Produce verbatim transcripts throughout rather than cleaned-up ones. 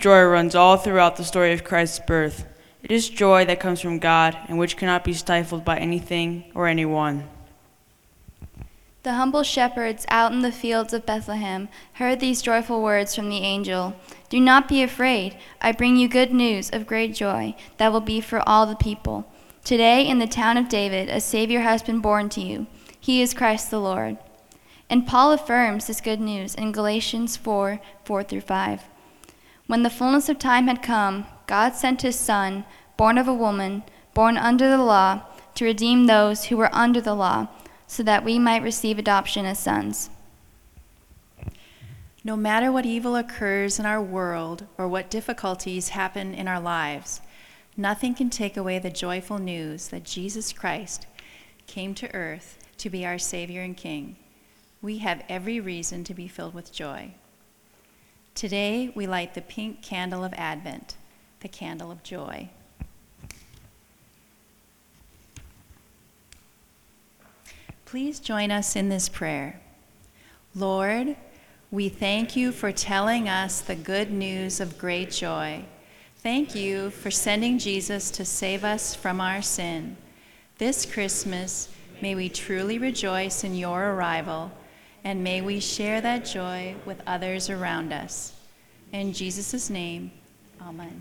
joy runs all throughout the story of Christ's birth. It is joy that comes from God and which cannot be stifled by anything or anyone. The humble shepherds out in the fields of Bethlehem heard these joyful words from the angel. "Do not be afraid. I bring you good news of great joy that will be for all the people. Today in the town of David, a Savior has been born to you. He is Christ the Lord." And Paul affirms this good news in Galatians four, four through five. When the fullness of time had come, God sent his Son, born of a woman, born under the law, to redeem those who were under the law, so that we might receive adoption as sons. No matter what evil occurs in our world or what difficulties happen in our lives, nothing can take away the joyful news that Jesus Christ came to earth to be our Savior and King. We have every reason to be filled with joy. Today, we light the pink candle of Advent, the candle of joy. Please join us in this prayer. Lord, we thank you for telling us the good news of great joy. Thank you for sending Jesus to save us from our sin. This Christmas, may we truly rejoice in your arrival, and may we share that joy with others around us. In Jesus' name, amen.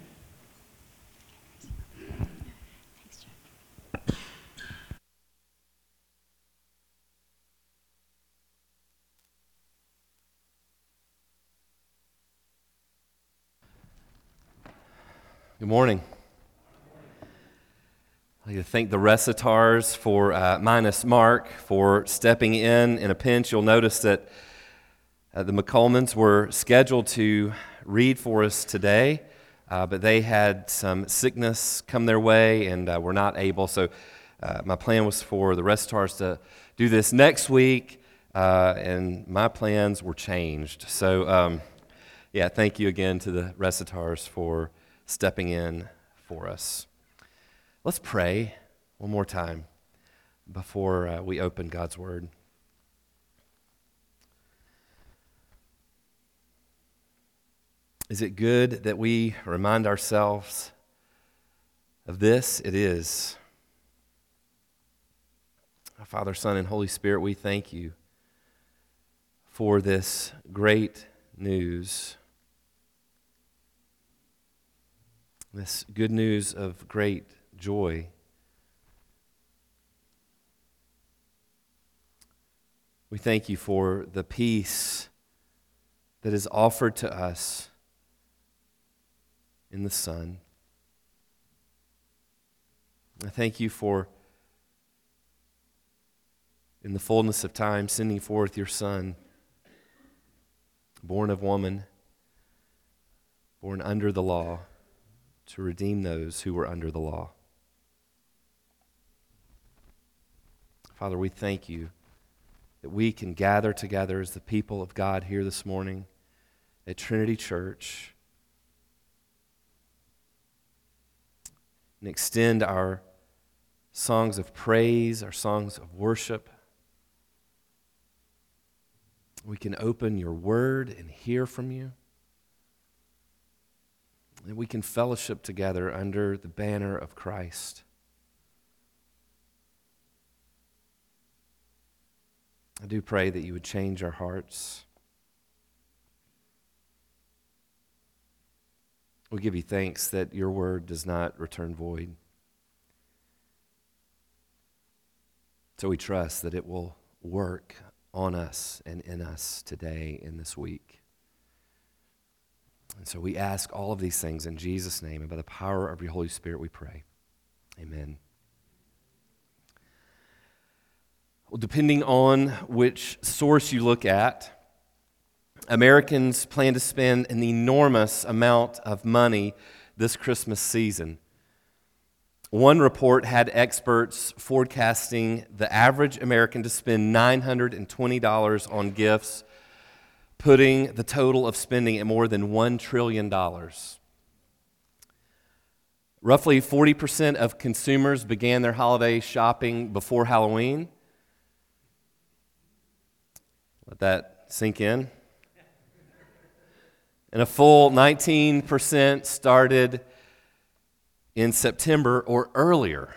Good morning. I'd like to thank the recitars for, uh, minus Mark, for stepping in in a pinch. You'll notice that uh, the McCollmans were scheduled to read for us today, uh, but they had some sickness come their way and uh, were not able. So uh, my plan was for the recitars to do this next week, uh, and my plans were changed. So, um, yeah, thank you again to the recitars for stepping in for us. Let's pray one more time before uh, we open God's Word. Is it good that we remind ourselves of this? It is. Father, Son, and Holy Spirit, we thank you for this great news. This good news of great joy. We thank you for the peace that is offered to us in the Son. I thank you for, in the fullness of time, sending forth your Son, born of woman, born under the law, to redeem those who were under the law. Father, we thank you that we can gather together as the people of God here this morning at Trinity Church and extend our songs of praise, our songs of worship. We can open your word and hear from you. And we can fellowship together under the banner of Christ. I do pray that you would change our hearts. We give you thanks that your word does not return void. So we trust that it will work on us and in us today and this week. And so we ask all of these things in Jesus' name, and by the power of your Holy Spirit we pray. Amen. Well, depending on which source you look at, Americans plan to spend an enormous amount of money this Christmas season. One report had experts forecasting the average American to spend nine hundred twenty dollars on gifts, putting the total of spending at more than one trillion dollars. Roughly forty percent of consumers began their holiday shopping before Halloween. Let that sink in. and a full nineteen percent started in September or earlier.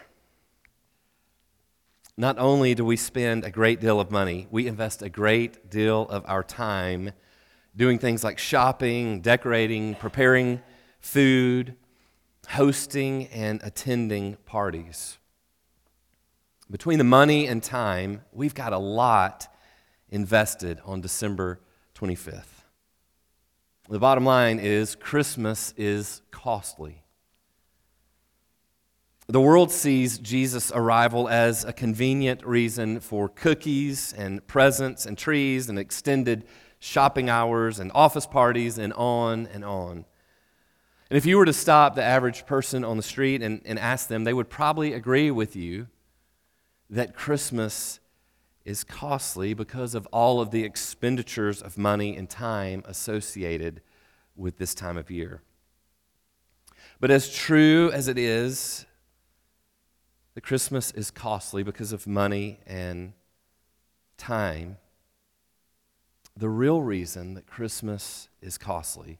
Not only do we spend a great deal of money, we invest a great deal of our time doing things like shopping, decorating, preparing food, hosting, and attending parties. Between the money and time, we've got a lot invested on December twenty-fifth. The bottom line is Christmas is costly. The world sees Jesus' arrival as a convenient reason for cookies and presents and trees and extended shopping hours and office parties and on and on. And if you were to stop the average person on the street and, and ask them, they would probably agree with you that Christmas is costly because of all of the expenditures of money and time associated with this time of year. But as true as it is that Christmas is costly because of money and time, the real reason that Christmas is costly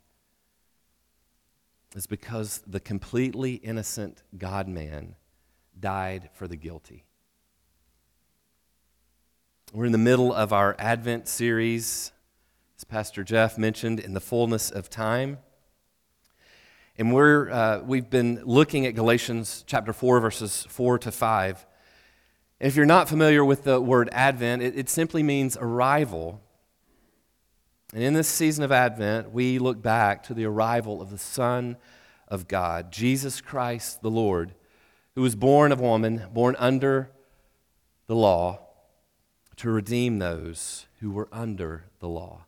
is because the completely innocent God-man died for the guilty. We're in the middle of our Advent series, as Pastor Jeff mentioned, in the fullness of time. And we're, uh, we've been looking at Galatians chapter four, verses four to five. And if you're not familiar with the word Advent, it, it simply means arrival. And in this season of Advent, we look back to the arrival of the Son of God, Jesus Christ the Lord, who was born of woman, born under the law, to redeem those who were under the law.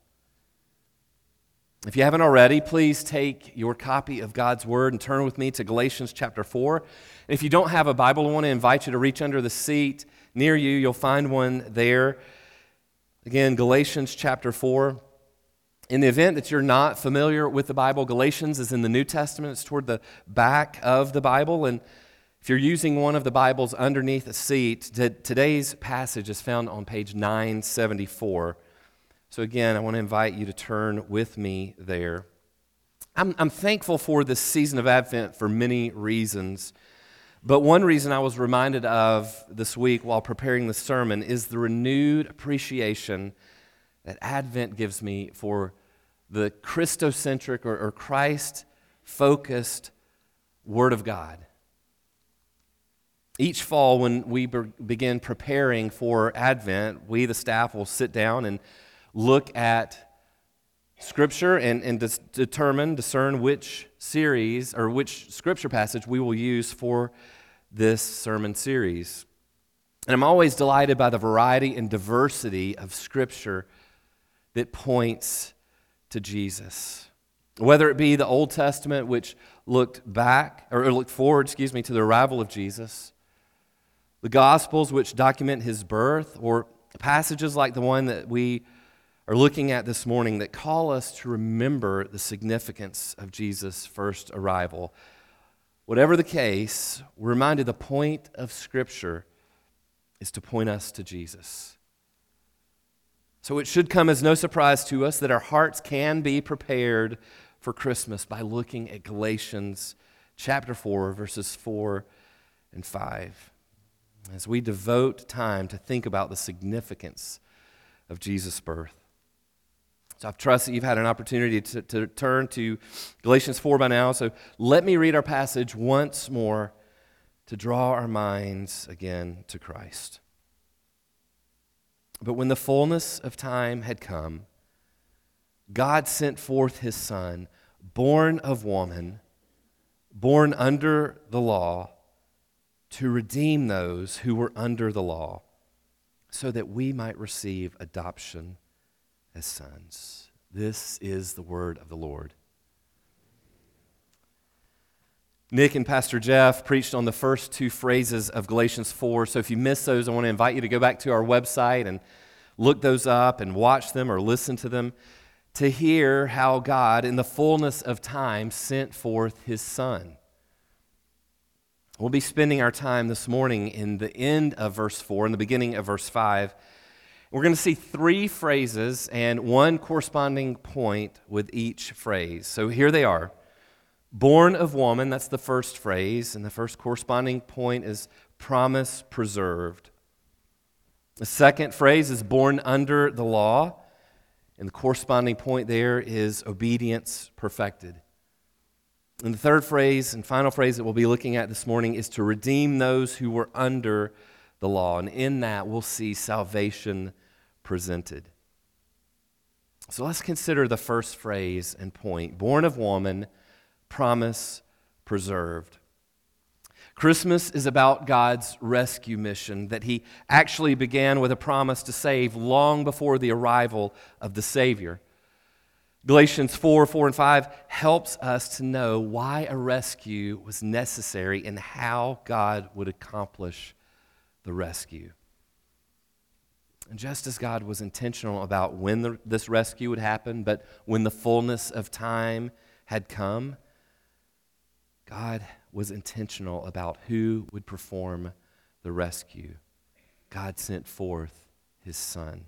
If you haven't already, please take your copy of God's Word and turn with me to Galatians chapter four. And if you don't have a Bible, I want to invite you to reach under the seat near you. You'll find one there. Again, Galatians chapter four. In the event that you're not familiar with the Bible, Galatians is in the New Testament. It's toward the back of the Bible. And if you're using one of the Bibles underneath a seat, today's passage is found on page nine seventy-four. So again, I want to invite you to turn with me there. I'm, I'm thankful for this season of Advent for many reasons. But one reason I was reminded of this week while preparing the sermon is the renewed appreciation that Advent gives me for the Christocentric or, or Christ-focused Word of God. Each fall when we be- begin preparing for Advent, we, the staff, will sit down and look at Scripture and, and dis- determine, discern which series or which Scripture passage we will use for this sermon series. And I'm always delighted by the variety and diversity of Scripture that points to Jesus. Whether it be the Old Testament, which looked back, or looked forward, excuse me, to the arrival of Jesus, the Gospels, which document his birth, or passages like the one that we are looking at this morning that call us to remember the significance of Jesus' first arrival. Whatever the case, we're reminded the point of Scripture is to point us to Jesus. So it should come as no surprise to us that our hearts can be prepared for Christmas by looking at Galatians chapter four, verses four and five, as we devote time to think about the significance of Jesus' birth. So I trust that you've had an opportunity to, to turn to Galatians four by now. So let me read our passage once more to draw our minds again to Christ. But when the fullness of time had come, God sent forth his Son, born of woman, born under the law, to redeem those who were under the law, so that we might receive adoption as sons. This is the word of the Lord. Nick and Pastor Jeff preached on the first two phrases of Galatians four, so if you missed those, I want to invite you to go back to our website and look those up and watch them or listen to them to hear how God, in the fullness of time, sent forth his Son. We'll be spending our time this morning in the end of verse four and the beginning of verse five. We're going to see three phrases and one corresponding point with each phrase. So here they are. Born of woman, that's the first phrase, and the first corresponding point is promise preserved. The second phrase is born under the law, and the corresponding point there is obedience perfected. And the third phrase and final phrase that we'll be looking at this morning is to redeem those who were under the law. And in that, we'll see salvation presented. So let's consider the first phrase and point. Born of woman, promise preserved. Christmas is about God's rescue mission that he actually began with a promise to save long before the arrival of the Savior. Galatians four, four, and five helps us to know why a rescue was necessary and how God would accomplish the rescue. And just as God was intentional about when the, this rescue would happen, but when the fullness of time had come, God was intentional about who would perform the rescue. God sent forth his Son.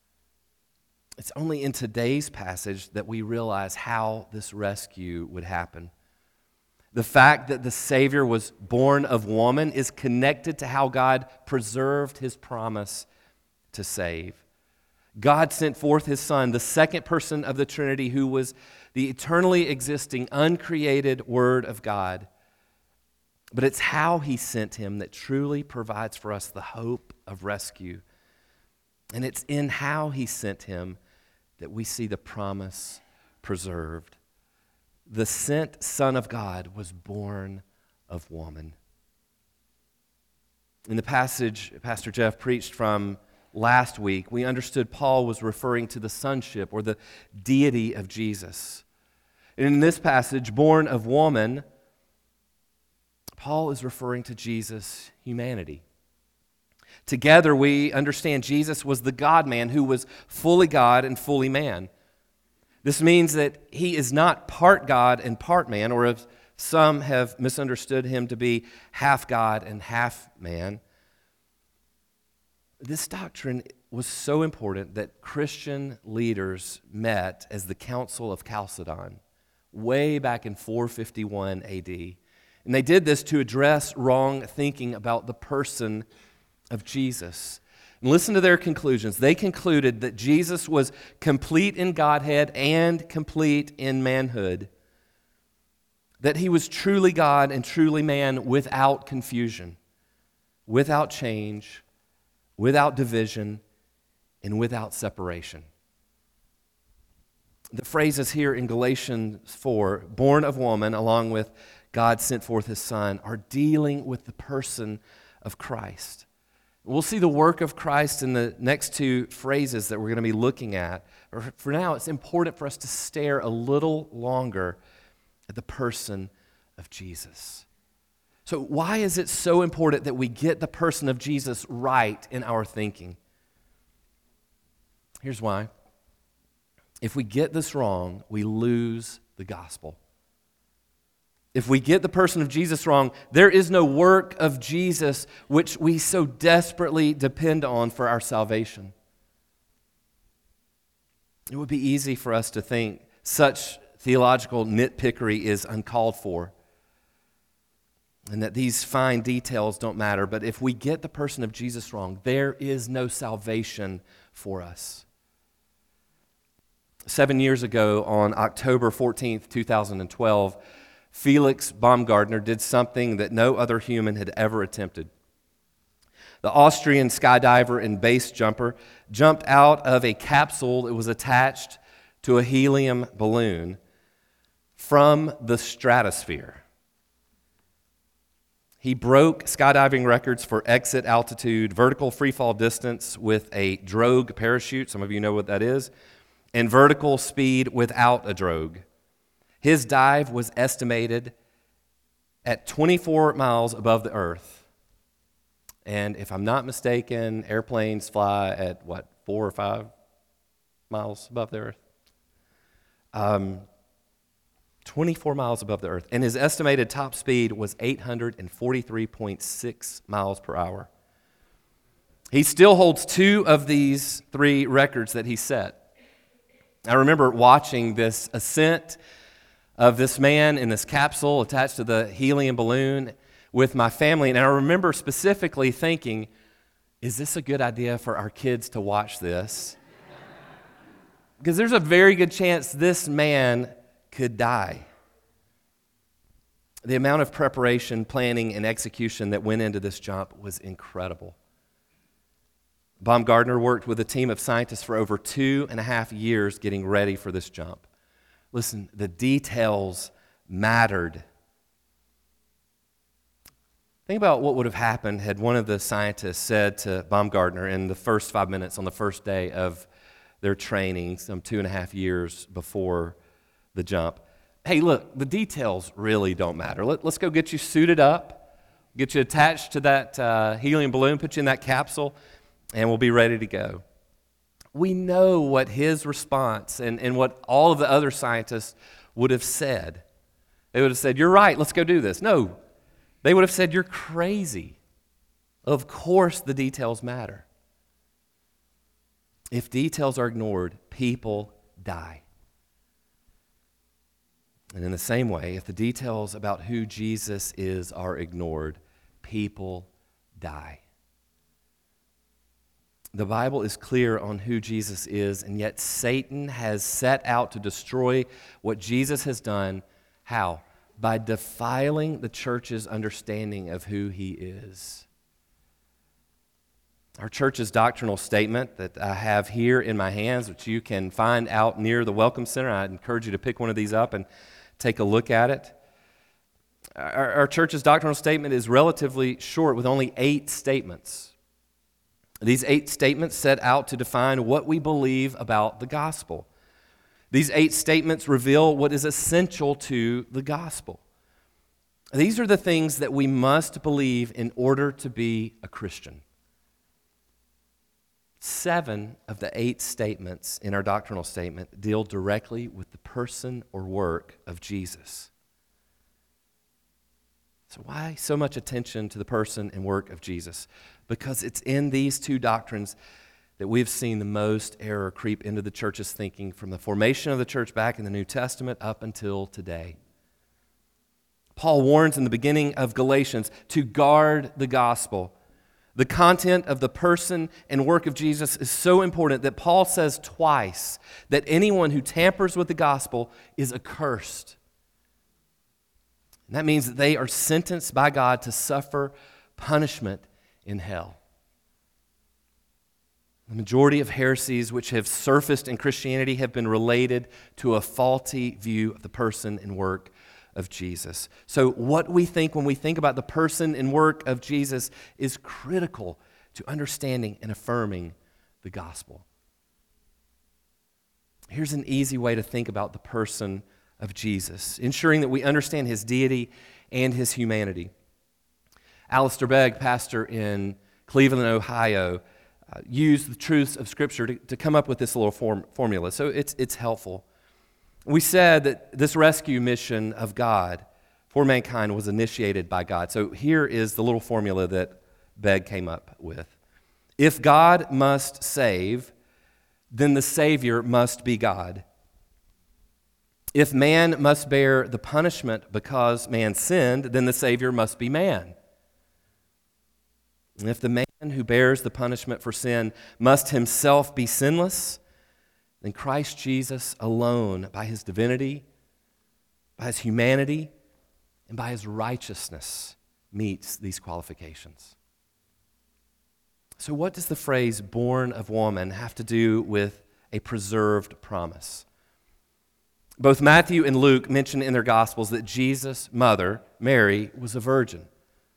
It's only in today's passage that we realize how this rescue would happen. The fact that the Savior was born of woman is connected to how God preserved his promise to save. God sent forth his Son, the second person of the Trinity, who was the eternally existing, uncreated Word of God. But it's how he sent him that truly provides for us the hope of rescue. And it's in how he sent him that we see the promise preserved. The sent Son of God was born of woman. In the passage Pastor Jeff preached from last week, we understood Paul was referring to the sonship or the deity of Jesus. And in this passage, born of woman, Paul is referring to Jesus' humanity. Together, we understand Jesus was the God-man who was fully God and fully man. This means that he is not part God and part man, or as some have misunderstood him to be half God and half man. This doctrine was so important that Christian leaders met as the Council of Chalcedon way back in four fifty-one A D. And they did this to address wrong thinking about the person of Jesus. And listen to their conclusions. They concluded that Jesus was complete in Godhead and complete in manhood. That he was truly God and truly man without confusion, without change, without division, and without separation. The phrases here in Galatians four, born of woman, along with God sent forth his Son, are dealing with the person of Christ. We'll see the work of Christ in the next two phrases that we're going to be looking at. For now, it's important for us to stare a little longer at the person of Jesus. So why is it so important that we get the person of Jesus right in our thinking? Here's why. If we get this wrong, we lose the gospel. If we get the person of Jesus wrong, there is no work of Jesus which we so desperately depend on for our salvation. It would be easy for us to think such theological nitpickery is uncalled for and that these fine details don't matter. But if we get the person of Jesus wrong, there is no salvation for us. Seven years ago, on October fourteenth, two thousand twelve, Felix Baumgartner did something that no other human had ever attempted. The Austrian skydiver and base jumper jumped out of a capsule that was attached to a helium balloon from the stratosphere. He broke skydiving records for exit altitude, vertical freefall distance with a drogue parachute, some of you know what that is, and vertical speed without a drogue. His dive was estimated at twenty-four miles above the earth. And if I'm not mistaken, airplanes fly at, what, four or five miles above the earth? Um, twenty-four miles above the earth. And his estimated top speed was eight hundred forty-three point six miles per hour. He still holds two of these three records that he set. I remember watching this ascent of this man in this capsule attached to the helium balloon with my family, and I remember specifically thinking, is this a good idea for our kids to watch this? Because there's a very good chance this man could die. The amount of preparation, planning, and execution that went into this jump was incredible. Baumgartner worked with a team of scientists for over two and a half years getting ready for this jump. Listen, the details mattered. Think about what would have happened had one of the scientists said to Baumgartner in the first five minutes on the first day of their training, some two and a half years before the jump, hey, look, the details really don't matter. Let, let's go get you suited up, get you attached to that uh, helium balloon, put you in that capsule, and we'll be ready to go. We know what his response and, and what all of the other scientists would have said. They would have said, you're right, let's go do this. No, they would have said, you're crazy. Of course the details matter. If details are ignored, people die. And in the same way, if the details about who Jesus is are ignored, people die. The Bible is clear on who Jesus is, and yet Satan has set out to destroy what Jesus has done. How? By defiling the church's understanding of who he is. Our church's doctrinal statement that I have here in my hands, which you can find out near the Welcome Center. I'd encourage you to pick one of these up and take a look at it. Our, our church's doctrinal statement is relatively short with only eight statements. These eight statements set out to define what we believe about the gospel. These eight statements reveal what is essential to the gospel. These are the things that we must believe in order to be a Christian. Seven of the eight statements in our doctrinal statement deal directly with the person or work of Jesus. So why so much attention to the person and work of Jesus? Because it's in these two doctrines that we've seen the most error creep into the church's thinking from the formation of the church back in the New Testament up until today. Paul warns in the beginning of Galatians to guard the gospel. The content of the person and work of Jesus is so important that Paul says twice that anyone who tampers with the gospel is accursed. And that means that they are sentenced by God to suffer punishment in hell. The majority of heresies which have surfaced in Christianity have been related to a faulty view of the person and work of Jesus. So what we think when we think about the person and work of Jesus is critical to understanding and affirming the gospel. Here's an easy way to think about the person of Jesus, ensuring that we understand his deity and his humanity. Alistair Begg, pastor in Cleveland, Ohio, uh, used the truths of Scripture to, to come up with this little form, formula. So it's, it's helpful. We said that this rescue mission of God for mankind was initiated by God. So here is the little formula that Begg came up with. If God must save, then the Savior must be God. If man must bear the punishment because man sinned, then the Savior must be man. And if the man who bears the punishment for sin must himself be sinless, then Christ Jesus alone, by his divinity, by his humanity, and by his righteousness, meets these qualifications. So what does the phrase born of woman have to do with a preserved promise? Both Matthew and Luke mention in their Gospels that Jesus' mother, Mary, was a virgin.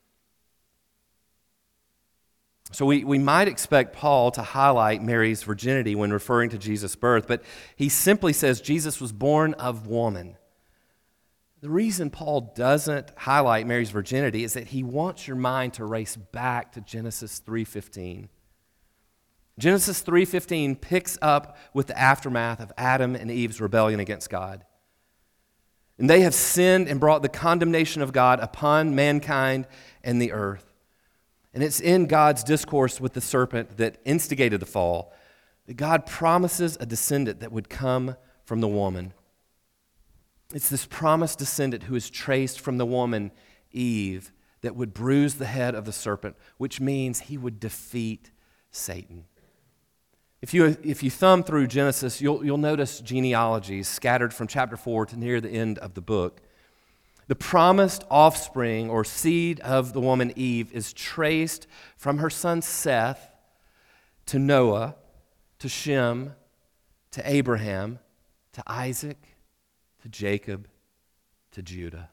So we, we might expect Paul to highlight Mary's virginity when referring to Jesus' birth, but he simply says Jesus was born of woman. The reason Paul doesn't highlight Mary's virginity is that he wants your mind to race back to Genesis three fifteen. Genesis three fifteen picks up with the aftermath of Adam and Eve's rebellion against God. And they have sinned and brought the condemnation of God upon mankind and the earth. And it's in God's discourse with the serpent that instigated the fall that God promises a descendant that would come from the woman. It's this promised descendant who is traced from the woman, Eve, that would bruise the head of the serpent, which means he would defeat Satan. If you, if you thumb through Genesis, you'll, you'll notice genealogies scattered from chapter four to near the end of the book. The promised offspring or seed of the woman Eve is traced from her son Seth to Noah, to Shem, to Abraham, to Isaac, to Jacob, to Judah.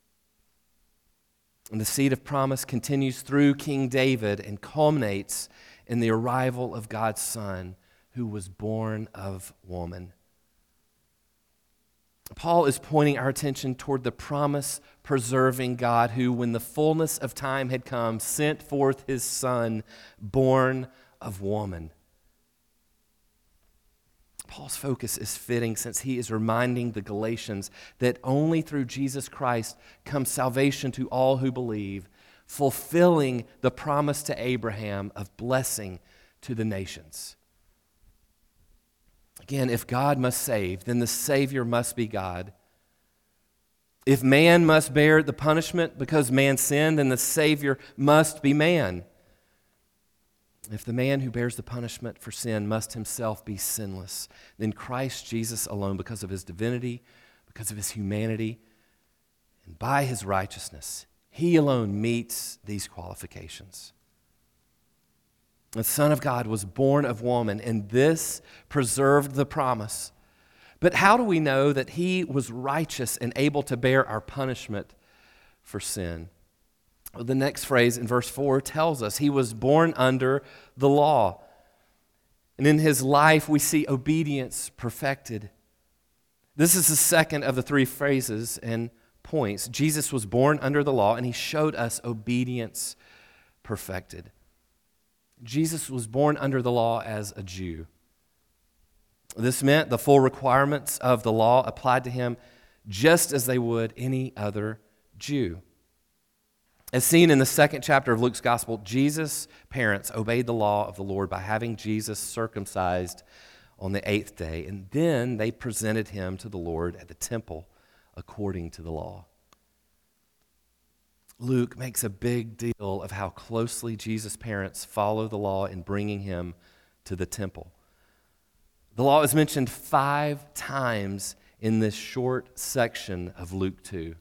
And the seed of promise continues through King David and culminates in the arrival of God's Son, who was born of woman. Paul is pointing our attention toward the promise-preserving God who, when the fullness of time had come, sent forth his Son, born of woman. Paul's focus is fitting since he is reminding the Galatians that only through Jesus Christ comes salvation to all who believe, fulfilling the promise to Abraham of blessing to the nations. Again, if God must save, then the Savior must be God. If man must bear the punishment because man sinned, then the Savior must be man. If the man who bears the punishment for sin must himself be sinless, then Christ Jesus alone, because of his divinity, because of his humanity, and by his righteousness, he alone meets these qualifications. The Son of God was born of woman, and this preserved the promise. But how do we know that he was righteous and able to bear our punishment for sin? Well, the next phrase in verse four tells us he was born under the law. And in his life, we see obedience perfected. This is the second of the three phrases and points. Jesus was born under the law, and he showed us obedience perfected. Jesus was born under the law as a Jew. This meant the full requirements of the law applied to him just as they would any other Jew. As seen in the second chapter of Luke's Gospel, Jesus' parents obeyed the law of the Lord by having Jesus circumcised on the eighth day, and then they presented him to the Lord at the temple according to the law. Luke makes a big deal of how closely Jesus' parents follow the law in bringing him to the temple. The law is mentioned five times in this short section of Luke two.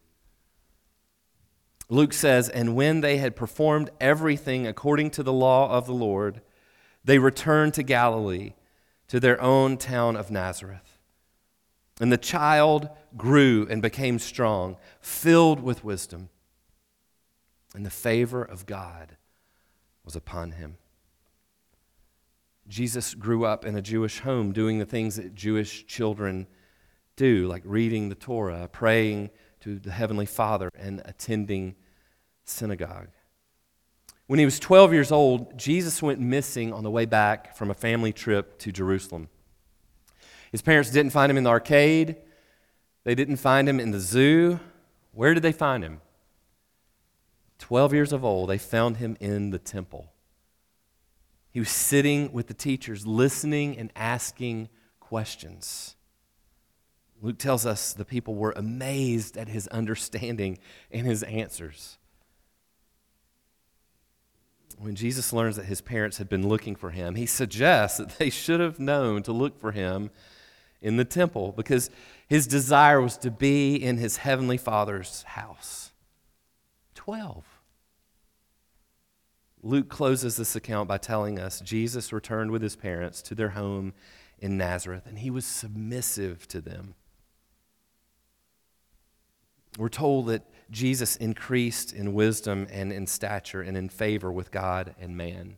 Luke says, "And when they had performed everything according to the law of the Lord, they returned to Galilee, to their own town of Nazareth. And the child grew and became strong, filled with wisdom, and the favor of God was upon him." Jesus grew up in a Jewish home doing the things that Jewish children do, like reading the Torah, praying to the Heavenly Father, and attending synagogue. When he was twelve years old, Jesus went missing on the way back from a family trip to Jerusalem. His parents didn't find him in the arcade. They didn't find him in the zoo. Where did they find him? twelve years of old, they found him in the temple. He was sitting with the teachers, listening and asking questions. Luke tells us the people were amazed at his understanding and his answers. When Jesus learns that his parents had been looking for him, he suggests that they should have known to look for him in the temple because his desire was to be in his heavenly Father's house. Twelve. Luke closes this account by telling us Jesus returned with his parents to their home in Nazareth, and he was submissive to them. We're told that Jesus increased in wisdom and in stature and in favor with God and man.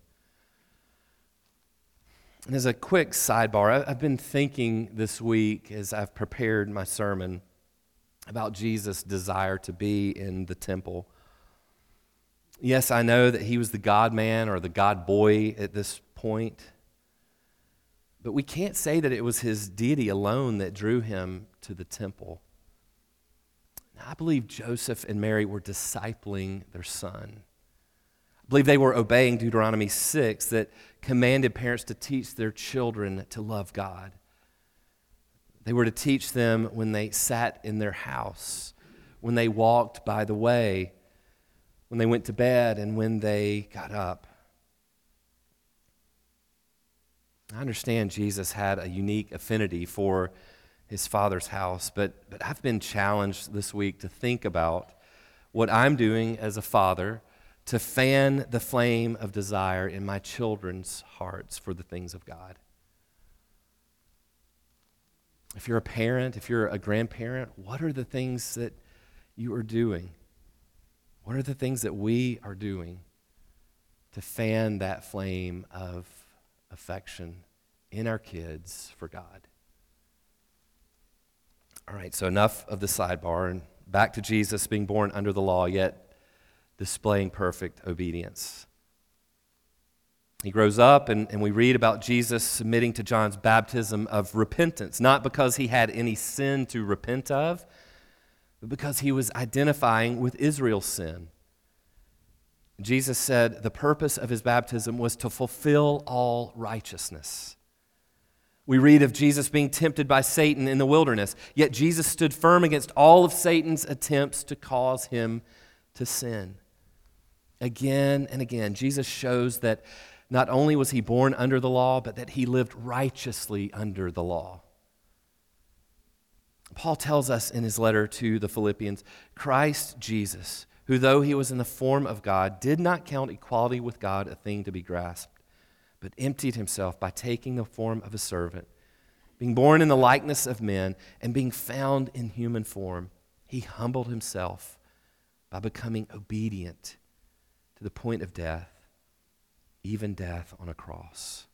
And as a quick sidebar, I've been thinking this week as I've prepared my sermon about Jesus' desire to be in the temple. Yes, I know that he was the God-man or the God-boy at this point, but we can't say that it was his deity alone that drew him to the temple. I believe Joseph and Mary were discipling their son. I believe they were obeying Deuteronomy six that commanded parents to teach their children to love God. They were to teach them when they sat in their house, when they walked by the way, when they went to bed, and when they got up. I understand Jesus had a unique affinity for his Father's house, but, but I've been challenged this week to think about what I'm doing as a father to fan the flame of desire in my children's hearts for the things of God. If you're a parent, if you're a grandparent, what are the things that you are doing? What are the things that we are doing to fan that flame of affection in our kids for God? All right, so enough of the sidebar, and back to Jesus being born under the law, yet displaying perfect obedience. He grows up, and, and we read about Jesus submitting to John's baptism of repentance, not because he had any sin to repent of, but because he was identifying with Israel's sin. Jesus said the purpose of his baptism was to fulfill all righteousness. We read of Jesus being tempted by Satan in the wilderness, yet Jesus stood firm against all of Satan's attempts to cause him to sin. Again and again, Jesus shows that not only was he born under the law, but that he lived righteously under the law. Paul tells us in his letter to the Philippians, Christ Jesus, who though he was in the form of God, did not count equality with God a thing to be grasped, but emptied himself by taking the form of a servant. Being born in the likeness of men and being found in human form, he humbled himself by becoming obedient to the point of death, even death on a cross.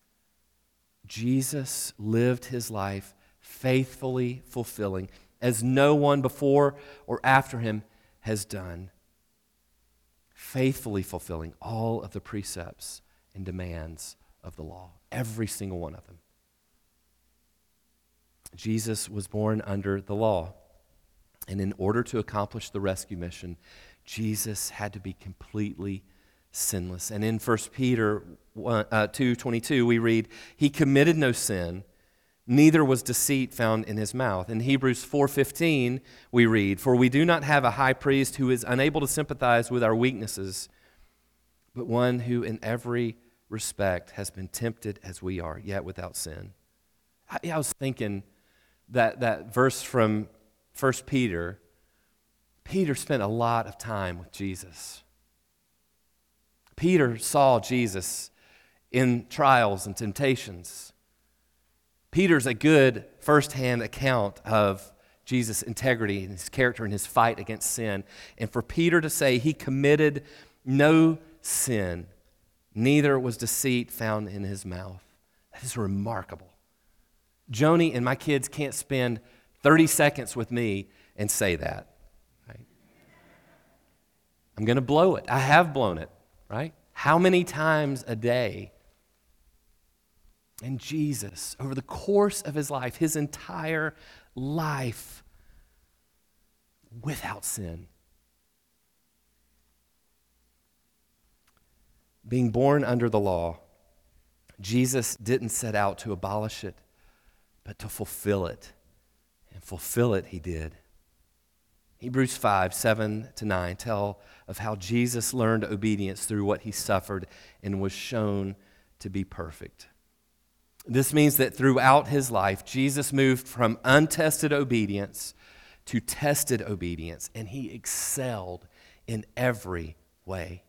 Jesus lived his life faithfully fulfilling, as no one before or after him has done, faithfully fulfilling all of the precepts and demands of the law, every single one of them. Jesus was born under the law, and in order to accomplish the rescue mission, Jesus had to be completely sinless. And in First Peter two twenty-two, we read, he committed no sin, neither was deceit found in his mouth. In Hebrews four fifteen, we read, for we do not have a high priest who is unable to sympathize with our weaknesses, but one who in every respect has been tempted as we are, yet without sin. I, I was thinking that that verse from First Peter, Peter spent a lot of time with Jesus. Peter saw Jesus in trials and temptations. Peter's a good first-hand account of Jesus' integrity and his character and his fight against sin. And for Peter to say he committed no sin, neither was deceit found in his mouth, that is remarkable. Joni and my kids can't spend thirty seconds with me and say that. Right? I'm going to blow it. I have blown it, right? How many times a day? And Jesus, over the course of his life, his entire life, without sin. Being born under the law, Jesus didn't set out to abolish it, but to fulfill it. And fulfill it he did. Hebrews five, seven to nine tell of how Jesus learned obedience through what he suffered and was shown to be perfect. This means that throughout his life, Jesus moved from untested obedience to tested obedience, and he excelled in every way.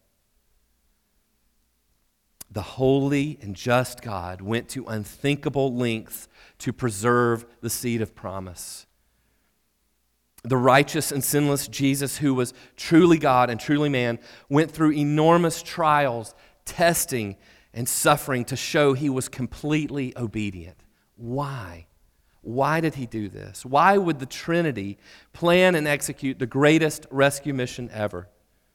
The holy and just God went to unthinkable lengths to preserve the seed of promise. The righteous and sinless Jesus, who was truly God and truly man, went through enormous trials, testing, and suffering to show he was completely obedient. Why? Why did he do this? Why would the Trinity plan and execute the greatest rescue mission ever?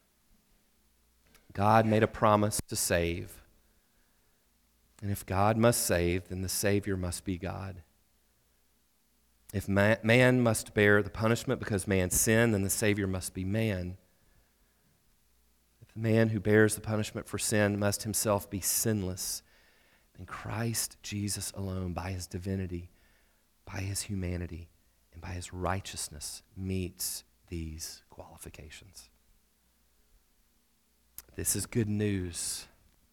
God made a promise to save. And if God must save, then the Savior must be God. If man, man must bear the punishment because man sinned, then the Savior must be man. If The man who bears the punishment for sin must himself be sinless. And Christ Jesus alone, by his divinity, by his humanity, and by his righteousness, meets these qualifications. This is good news.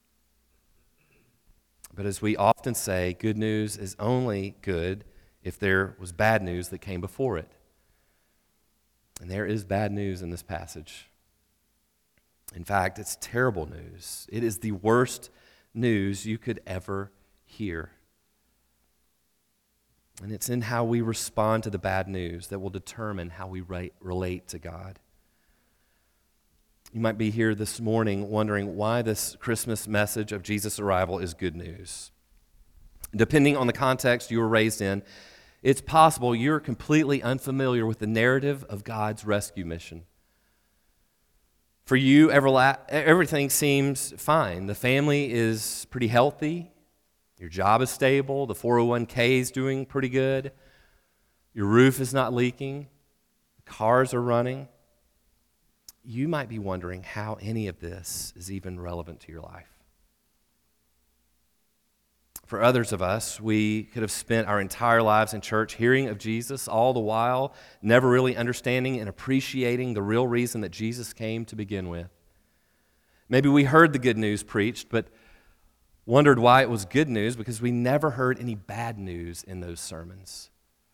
But as we often say, good news is only good if there was bad news that came before it. And there is bad news in this passage. In fact, it's terrible news. It is the worst news you could ever hear. And it's in how we respond to the bad news that will determine how we re- relate to God. You might be here this morning wondering why this Christmas message of Jesus' arrival is good news. Depending on the context you were raised in, it's possible you're completely unfamiliar with the narrative of God's rescue mission. For you, everla- everything seems fine. The family is pretty healthy. Your job is stable. The four oh one k is doing pretty good. Your roof is not leaking. Cars are running. You might be wondering how any of this is even relevant to your life. For others of us, we could have spent our entire lives in church hearing of Jesus, all the while never really understanding and appreciating the real reason that Jesus came to begin with. Maybe we heard the good news preached, but wondered why it was good news because we never heard any bad news in those sermons.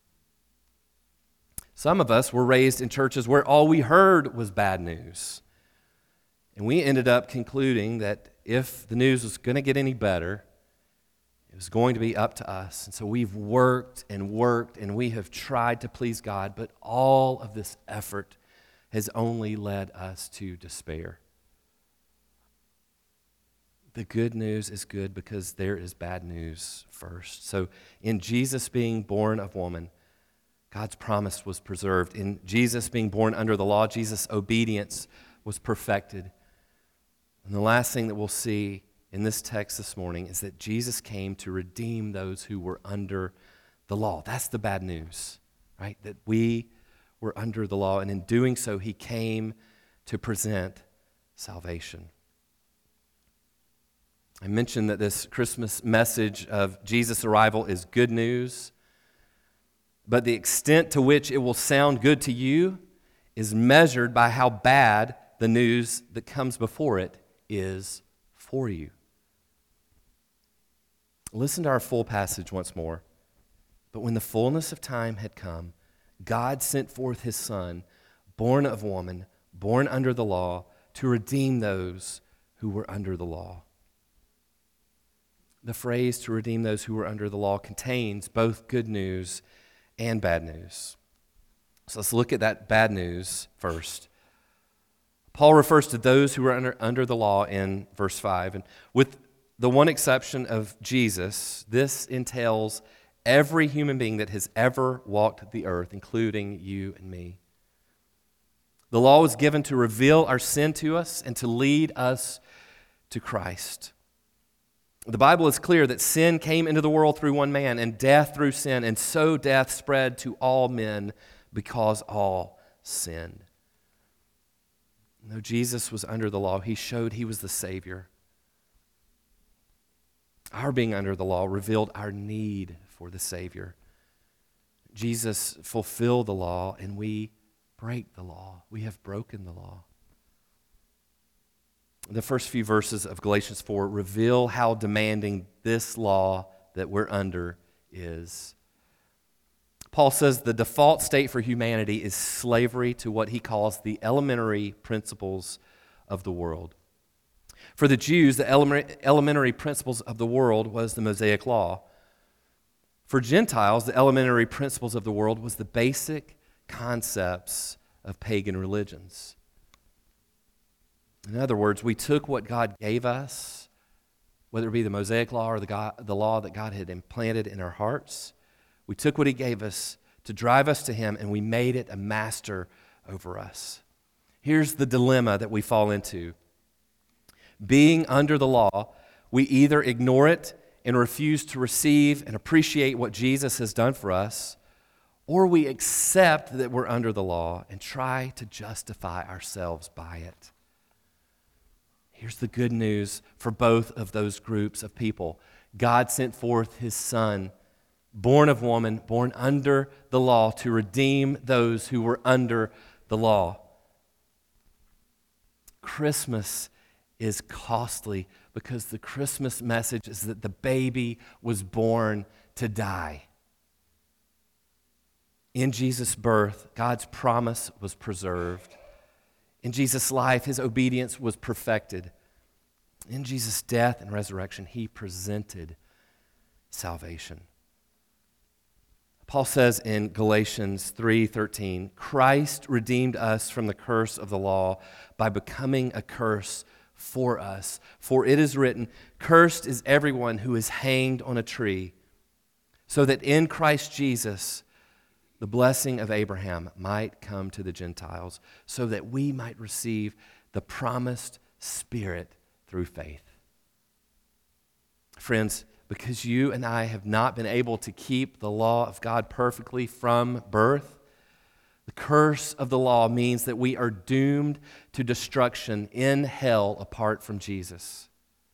Some of us were raised in churches where all we heard was bad news. And we ended up concluding that if the news was going to get any better, it was going to be up to us. And so we've worked and worked and we have tried to please God, but all of this effort has only led us to despair. The good news is good because there is bad news first. So in Jesus being born of woman, God's promise was preserved. In Jesus being born under the law, Jesus' obedience was perfected. And the last thing that we'll see in this text this morning is that Jesus came to redeem those who were under the law. That's the bad news, right? That we were under the law, and in doing so, he came to present salvation. I mentioned that this Christmas message of Jesus' arrival is good news, but the extent to which it will sound good to you is measured by how bad the news that comes before it is for you. Listen to our full passage once more. But when the fullness of time had come, God sent forth his Son, born of woman, born under the law, to redeem those who were under the law. The phrase "to redeem those who were under the law" contains both good news and bad news. So let's look at that bad news first. Paul refers to those who were under, under the law in verse five. And with the one exception of Jesus, this entails every human being that has ever walked the earth, including you and me. The law was given to reveal our sin to us and to lead us to Christ. The Bible is clear that sin came into the world through one man and death through sin, and so death spread to all men because all sinned. Though Jesus was under the law, he showed he was the Savior. Our being under the law revealed our need for the Savior. Jesus fulfilled the law, and we break the law. We have broken the law. The first few verses of Galatians four reveal how demanding this law that we're under is. Paul says the default state for humanity is slavery to what he calls the elementary principles of the world. For the Jews, the elementary principles of the world was the Mosaic Law. For Gentiles, the elementary principles of the world was the basic concepts of pagan religions. In other words, we took what God gave us, whether it be the Mosaic Law or the, God, the law that God had implanted in our hearts. We took what he gave us to drive us to him, and we made it a master over us. Here's the dilemma that we fall into. Being under the law, we either ignore it and refuse to receive and appreciate what Jesus has done for us, or we accept that we're under the law and try to justify ourselves by it. Here's the good news for both of those groups of people. God sent forth his Son, born of woman, born under the law, to redeem those who were under the law. Christmas is costly because the Christmas message is that the baby was born to die. In Jesus' birth, God's promise was preserved. In Jesus' life, his obedience was perfected. In Jesus' death and resurrection, he presented salvation. Paul says in Galatians three thirteen, Christ redeemed us from the curse of the law by becoming a curse for us. For it is written, cursed is everyone who is hanged on a tree, so that in Christ Jesus the blessing of Abraham might come to the Gentiles, so that we might receive the promised Spirit through faith. Friends, because you and I have not been able to keep the law of God perfectly from birth, the curse of the law means that we are doomed to destruction in hell apart from Jesus.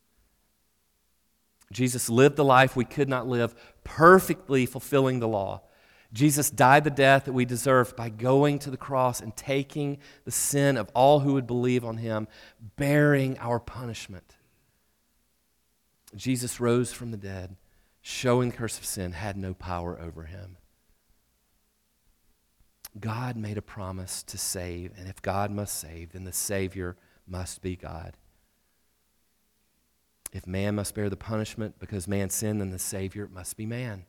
Jesus lived the life we could not live, perfectly fulfilling the law. Jesus died the death that we deserved by going to the cross and taking the sin of all who would believe on him, bearing our punishment. Jesus rose from the dead, showing the curse of sin had no power over him. God made a promise to save, and if God must save, then the Savior must be God. If man must bear the punishment because man sinned, then the Savior must be man.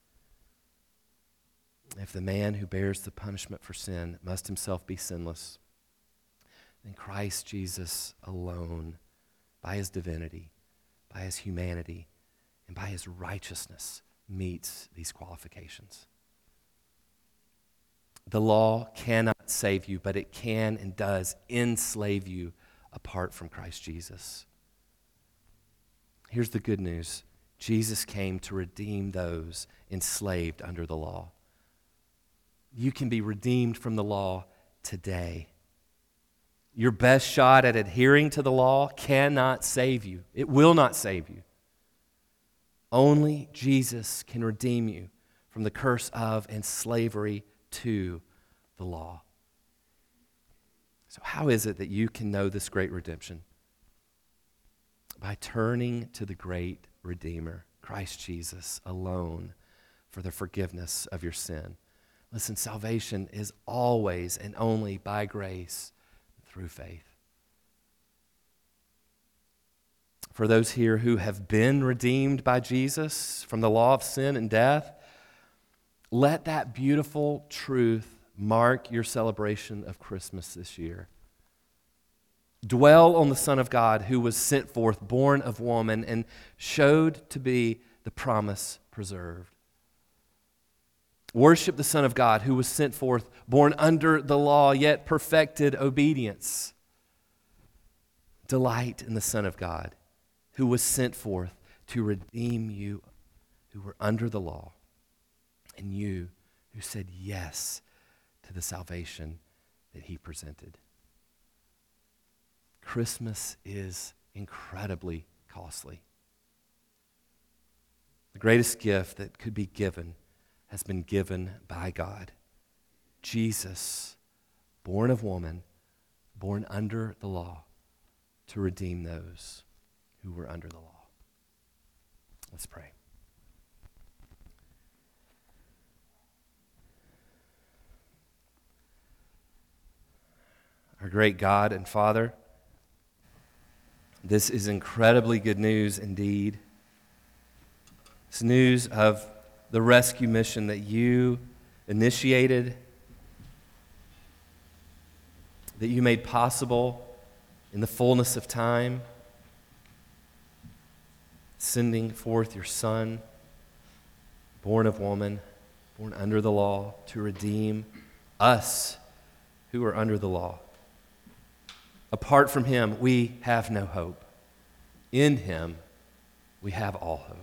If the man who bears the punishment for sin must himself be sinless, then Christ Jesus alone, by his divinity, by his humanity, and by his righteousness, meets these qualifications. The law cannot save you, but it can and does enslave you apart from Christ Jesus. Here's the good news. Jesus came to redeem those enslaved under the law. You can be redeemed from the law today. Your best shot at adhering to the law cannot save you. It will not save you. Only Jesus can redeem you from the curse of and slavery to the law. So how is it that you can know this great redemption? By turning to the great Redeemer, Christ Jesus, alone for the forgiveness of your sin. Listen, salvation is always and only by grace through faith. For those here who have been redeemed by Jesus from the law of sin and death, let that beautiful truth mark your celebration of Christmas this year. Dwell on the Son of God who was sent forth, born of woman, and showed to be the promise preserved. Worship the Son of God who was sent forth, born under the law, yet perfected obedience. Delight in the Son of God who was sent forth to redeem you who were under the law, and you who said yes to the salvation that he presented. Christmas is incredibly costly. The greatest gift that could be given has been given by God. Jesus, born of woman, born under the law, to redeem those who were under the law. Let's pray. Our great God and Father, this is incredibly good news indeed. It's news of the rescue mission that you initiated, that you made possible in the fullness of time, sending forth your Son, born of woman, born under the law, to redeem us who are under the law. Apart from him, we have no hope. In him, we have all hope.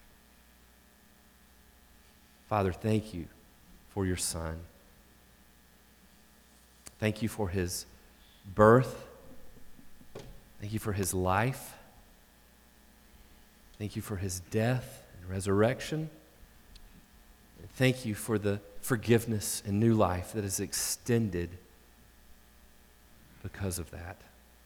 Father, thank you for your Son. Thank you for his birth. Thank you for his life. Thank you for his death and resurrection. And thank you for the forgiveness and new life that is extended because of that.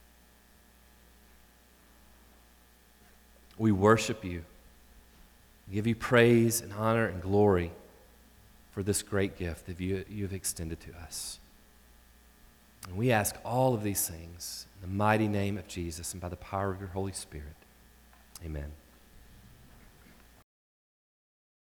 We worship you. We give you praise and honor and glory for this great gift that you, you have extended to us. And we ask all of these things in the mighty name of Jesus and by the power of your Holy Spirit. Amen.